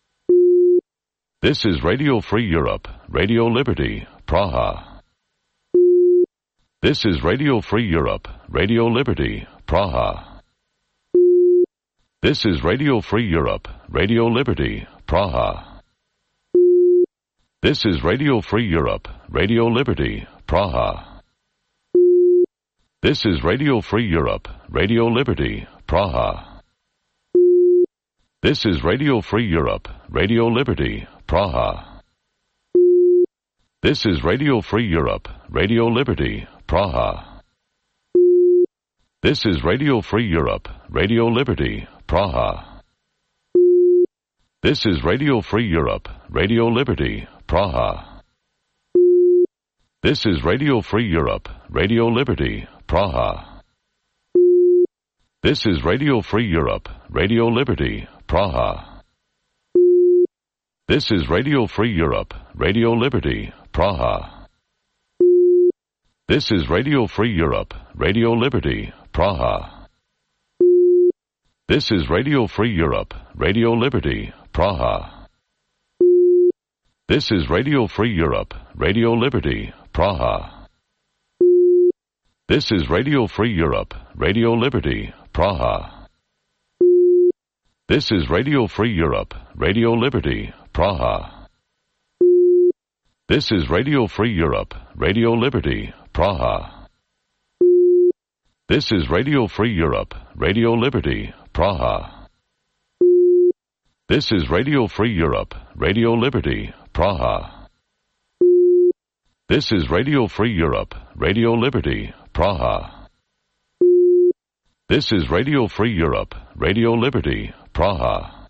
This is Radio Free Europe, Radio Liberty, Praha. This is Radio Free Europe, Radio Liberty, Praha. This is Radio Free Europe, Radio Liberty, Praha. This is Radio Free Europe, Radio Liberty, Praha. This is Radio Free Europe, Radio Liberty, Praha. This is Radio Free Europe, Radio Liberty, Praha. This is Radio Free Europe, Radio Liberty, Praha. This is Radio Free Europe, Radio Liberty, Praha. This is Radio Free Europe, Radio Liberty, Praha. This is Radio Free Europe, Radio Liberty, Praha. This is Radio Free Europe, Radio Liberty, Praha. This is Radio Free Europe, Radio Liberty, Praha. This is Radio Free Europe, Radio Liberty, Praha. This is Radio Free Europe, Radio Liberty, Praha. This is Radio Free Europe, Radio Liberty, Praha. This is Radio Free Europe, Radio Liberty, Praha. This is Radio Free Europe, Radio Liberty, Praha. This is Radio Free Europe, Radio Liberty, Praha. This is Radio Free Europe, Radio Liberty, Praha. This is Radio Free Europe, Radio Liberty, Praha. This is Radio Free Europe, Radio Liberty, Praha. This is Radio Free Europe, Radio Liberty, Praha.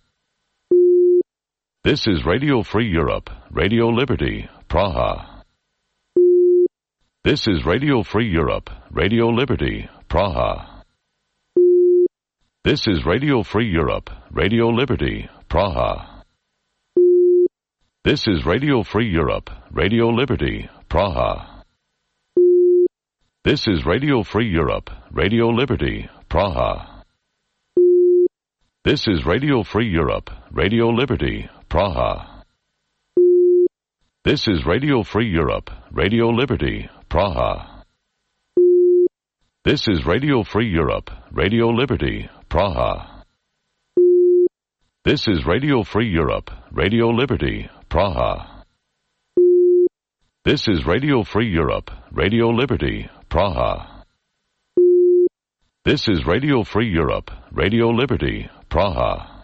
This is Radio Free Europe, Radio Liberty, Praha. This is Radio Free Europe, Radio Liberty, Praha. This is Radio Free Europe, Radio Liberty, Praha. This is Radio Free Europe, Radio Liberty, Praha. This is Radio Free Europe, Radio Liberty, Praha. This is Radio Free Europe, Radio Liberty, Praha. This is Radio Free Europe, Radio Liberty, Praha. This is Radio Free Europe, Radio Liberty, Praha. This is Radio Free Europe, Radio Liberty, Praha. This is Radio Free Europe, Radio Liberty, Praha. This is Radio Free Europe, Radio Liberty, Praha.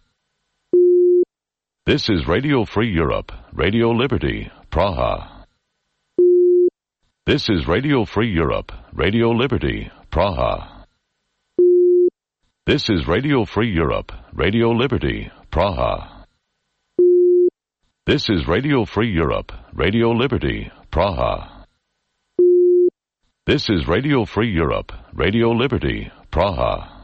This is Radio Free Europe, Radio Liberty, Praha. This is Radio Free Europe, Radio Liberty, Praha. This is Radio Free Europe, Radio Liberty, Praha. This is Radio Free Europe, Radio Liberty, Praha. This is Radio Free Europe, Radio Liberty, Praha.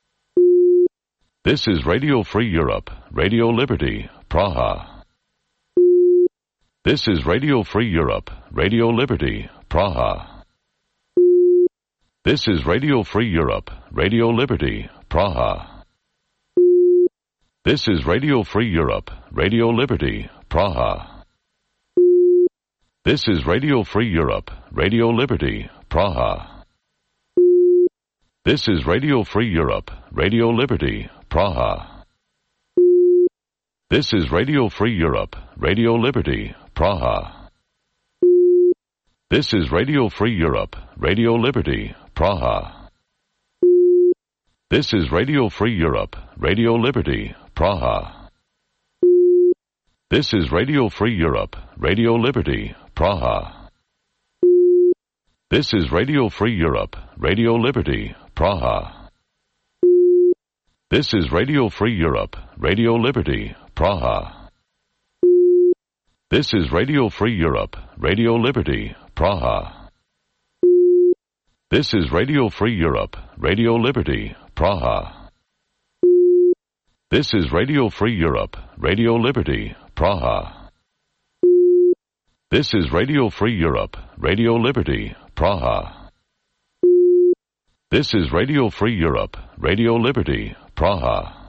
This is Radio Free Europe, Radio Liberty, Praha. This is Radio Free Europe, Radio Liberty, Praha. This is Radio Free Europe, Radio Liberty, Praha. This is Radio Free Europe, Radio Liberty, Praha. This is Radio Free Europe, Radio Liberty, Praha. This is Radio Free Europe, Radio Liberty, Praha. This is Radio Free Europe, Radio Liberty, Praha. This is Radio Free Europe, Radio Liberty, Praha. This is Radio Free Europe, Radio Liberty, Praha. This is Radio Free Europe, Radio Liberty, Praha. This is Radio Free Europe, Radio Liberty, Praha. This is Radio Free Europe, Radio Liberty, Praha. This is Radio Free Europe, Radio Liberty, Praha. This is Radio Free Europe, Radio Liberty, Praha. This is Radio Free Europe, Radio Liberty, Praha. This is Radio Free Europe, Radio Liberty, Praha. This is Radio Free Europe, Radio Liberty, Praha.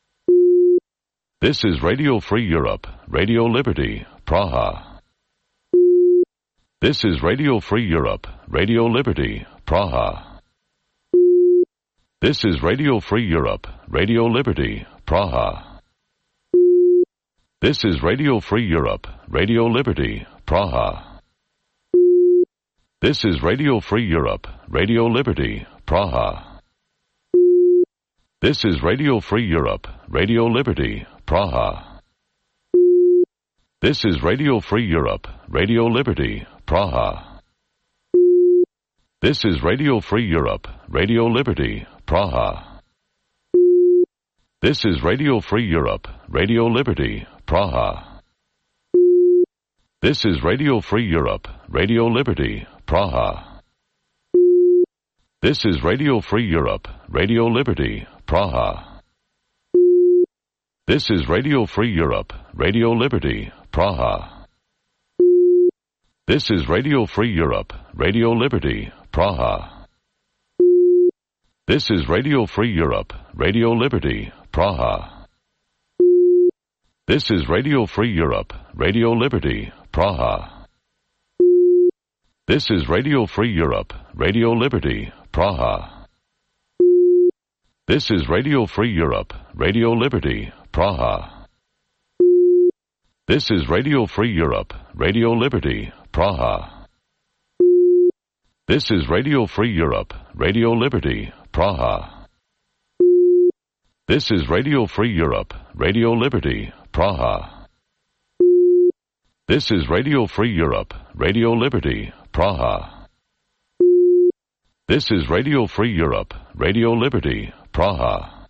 This is Radio Free Europe, Radio Liberty, Praha. This is Radio Free Europe, Radio Liberty, Praha. This is Radio Free Europe, Radio Liberty, Praha. This is Radio Free Europe, Radio Liberty, Praha. This is Radio Free Europe, Radio Liberty, Praha. This is Radio Free Europe, Radio Liberty, Praha. This is Radio Free Europe, Radio Liberty, Praha. This is Radio Free Europe, Radio Liberty, Praha. This is Radio Free Europe, Radio Liberty, Praha. This is Radio Free Europe, Radio Liberty, Praha. This is Radio Free Europe, Radio Liberty, Praha. This is Radio Free Europe, Radio Liberty, Praha. This is Radio Free Europe, Radio Liberty, Praha. This is Radio Free Europe, Radio Liberty, Praha. This is Radio Free Europe, Radio Liberty, Praha. This is Radio Free Europe, Radio Liberty, Praha. This is Radio Free Europe, Radio Liberty, Praha. This is Radio Free Europe, Radio Liberty, Praha. This is Radio Free Europe, Radio Liberty, Praha. This is Radio Free Europe, Radio Liberty, Praha. This is Radio Free Europe, Radio Liberty, Praha. This is Radio Free Europe, Radio Liberty, Praha.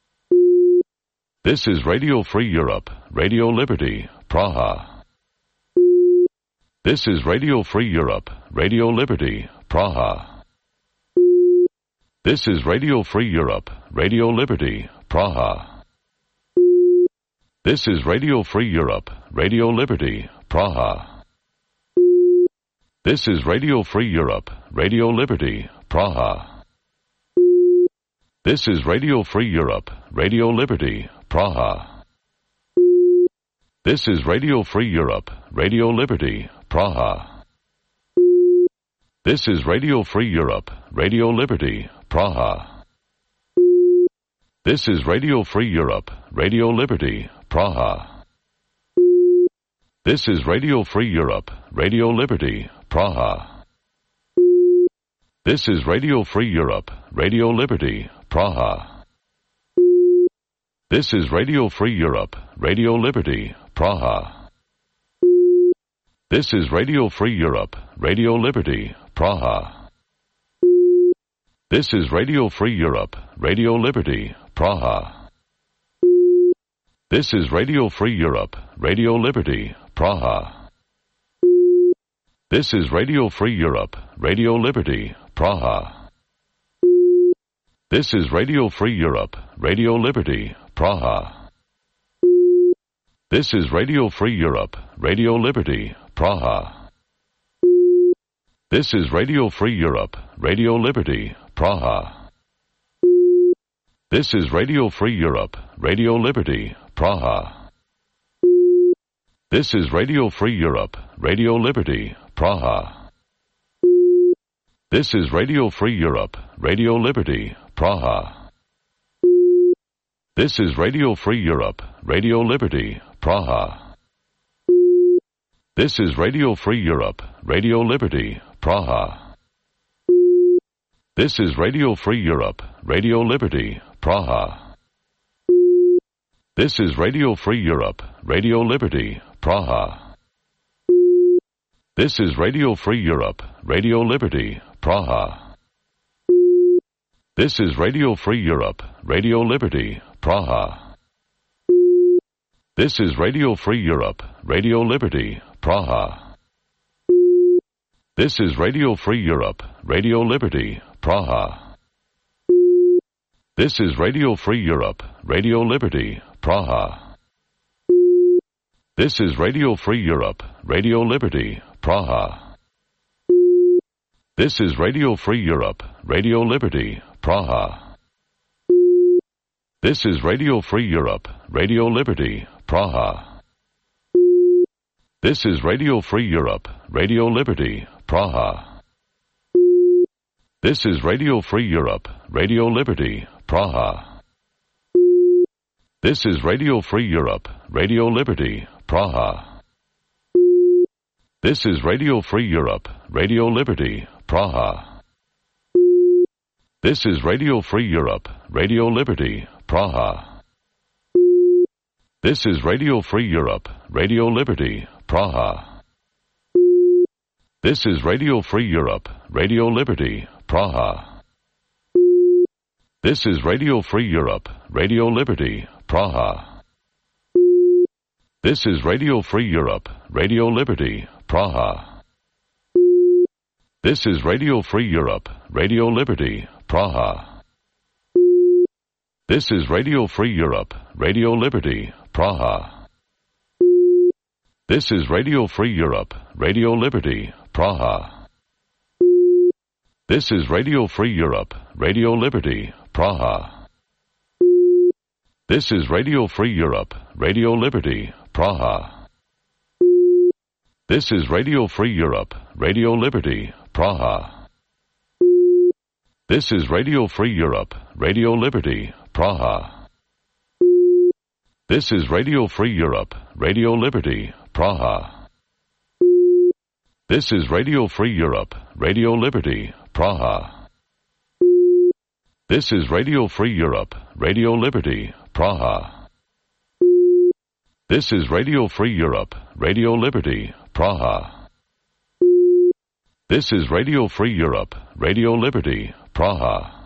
This is Radio Free Europe, Radio Liberty, Praha. This is Radio Free Europe, Radio Liberty, Praha. This is Radio Free Europe, Radio Liberty, Praha. This is Radio Free Europe, Radio Liberty, Praha. This is Radio Free Europe, Radio Liberty, Praha. This is Radio Free Europe, Radio Liberty, Praha. This is Radio Free Europe, Radio Liberty, Praha. This is Radio Free Europe, Radio Liberty, Praha. This is Radio Free Europe, Radio Liberty, Praha. This is Radio Free Europe, Radio Liberty, Praha. This is Radio Free Europe, Radio Liberty, Praha. This is Radio Free Europe, Radio Liberty, Praha. This is Radio Free Europe, Radio Liberty, Praha. This is Radio Free Europe, Radio Liberty, Praha. This is Radio Free Europe, Radio Liberty, Praha. This is Radio Free Europe, Radio Liberty, Praha. This is Radio Free Europe, Radio Liberty, Praha. This is Radio Free Europe, Radio Liberty, Praha. This is Radio Free Europe, Radio Liberty, Praha. This is Radio Free Europe, Radio Liberty, Praha. This is Radio Free Europe, Radio Liberty, Praha. This is Radio Free Europe, Radio Liberty, Praha. This is Radio Free Europe, Radio Liberty, Praha. This is Radio Free Europe, Radio Liberty, Praha. This is Radio Free Europe, Radio Liberty, Praha. This is Radio Free Europe, Radio Liberty, Praha. This is Radio Free Europe, Radio Liberty, Praha. This is Radio Free Europe, Radio Liberty, Praha. This is Radio Free Europe, Radio Liberty, Praha. This is Radio Free Europe, Radio Liberty, Praha. This is Radio Free Europe, Radio Liberty, Praha. This is Radio Free Europe, Radio Liberty, Praha. This is Radio Free Europe, Radio Liberty, Praha. This is Radio Free Europe, Radio Liberty, Praha. This is Radio Free Europe, Radio Liberty, Praha. This is Radio Free Europe, Radio Liberty, Praha. This is Radio Free Europe, Radio Liberty, Praha. This is Radio Free Europe, Radio Liberty, Praha. This is Radio Free Europe, Radio Liberty, Praha. This is Radio Free Europe, Radio Liberty, Praha. This is Radio Free Europe, Radio Liberty, Praha. This is Radio Free Europe, Radio Liberty, Praha. This is Radio Free Europe, Radio Liberty, Praha. This is Radio Free Europe, Radio Liberty, Praha. This is Radio Free Europe, Radio Liberty, Praha. This is Radio Free Europe, Radio Liberty, Praha. This is Radio Free Europe, Radio Liberty, Praha. This is Radio Free Europe, Radio Liberty, Praha. This is Radio Free Europe, Radio Liberty, Praha. This is Radio Free Europe, Radio Liberty, Praha. This is Radio Free Europe, Radio Liberty, Praha. This is Radio Free Europe, Radio Liberty, Praha. This is Radio Free Europe, Radio Liberty, Praha. This is Radio Free Europe, Radio Liberty, Praha. This is Radio Free Europe, Radio Liberty, Praha.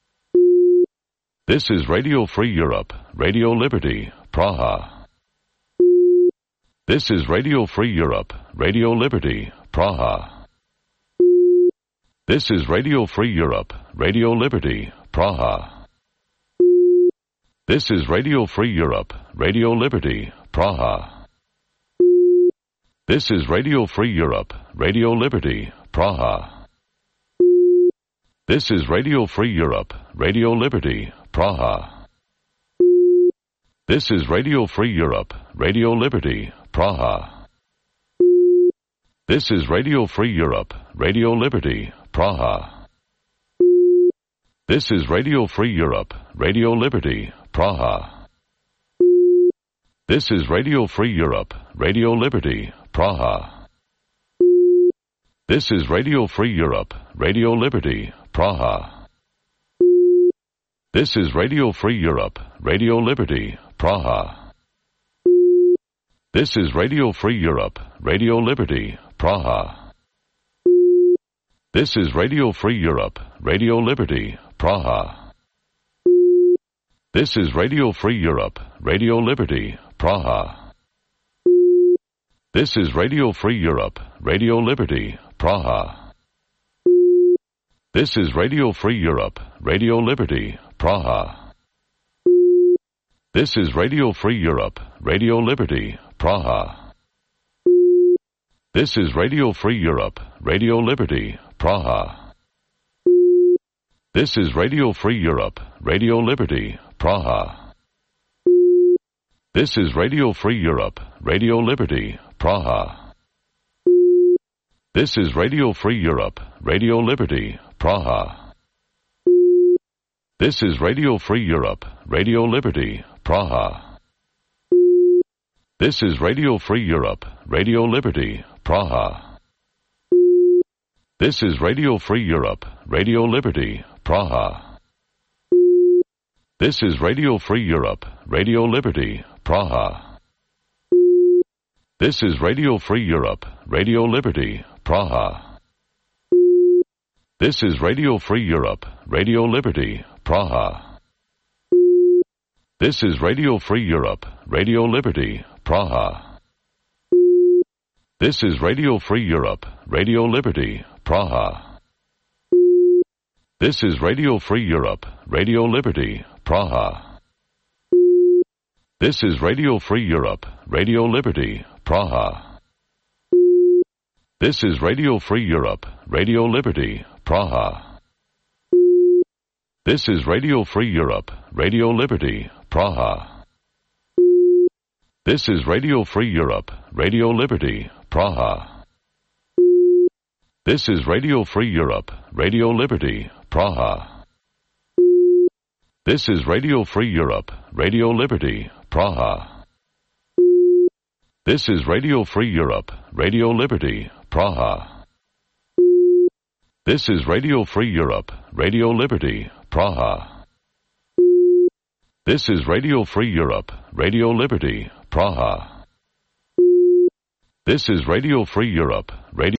This is Radio Free Europe, Radio Liberty, Praha. This is Radio Free Europe, Radio Liberty, Praha. This is Radio Free Europe, Radio Liberty, Praha. This is Radio Free Europe, Radio Liberty, Praha. This is Radio Free Europe, Radio Liberty, Praha. This is Radio Free Europe, Radio Liberty, Praha. This is Radio Free Europe, Radio Liberty, Praha. This is Radio Free Europe, Radio Liberty, Praha. This is Radio Free Europe, Radio Liberty, Praha. This is Radio Free Europe, Radio Liberty, Praha. This is Radio Free Europe, Radio Liberty, Praha. This is Radio Free Europe, Radio Liberty, Praha. This is Radio Free Europe, Radio Liberty, Praha. This is Radio Free Europe, Radio Liberty, Praha. This is Radio Free Europe, Radio Liberty, Praha. This is Radio Free Europe, Radio Liberty, Praha. This is Radio Free Europe, Radio Liberty, Praha. This is Radio Free Europe, Radio Liberty, Praha. This is Radio Free Europe, Radio Liberty, Praha. This is Radio Free Europe, Radio Liberty, Praha. This is Radio Free Europe, Radio Liberty, Praha. This is Radio Free Europe, Radio Liberty, Praha. This is Radio Free Europe, Radio Liberty, Praha. This is Radio Free Europe, Radio Liberty, Praha. This is Radio Free Europe, Radio Liberty, Praha. This is Radio Free Europe, Radio Liberty, Praha. This is Radio Free Europe, Radio Liberty, Praha. This is Radio Free Europe, Radio Liberty, Praha. This is Radio Free Europe, Radio Liberty, Praha. This is Radio Free Europe, Radio Liberty, Praha. This is Radio Free Europe, Radio Liberty, Praha. This is Radio Free Europe, Radio Liberty, Praha. This is Radio Free Europe, Radio Liberty, Praha. This is Radio Free Europe, Radio Liberty, Praha. This is Radio Free Europe, Radio Liberty, Praha. This is Radio Free Europe, Radio Liberty, Praha. This is Radio Free Europe, Radio Liberty, Praha. This is Radio Free Europe, Radio Liberty, Praha. This is Radio Free Europe, Radio Liberty, Praha. This is Radio Free Europe, Radio Liberty, Praha. This is Radio Free Europe, Radio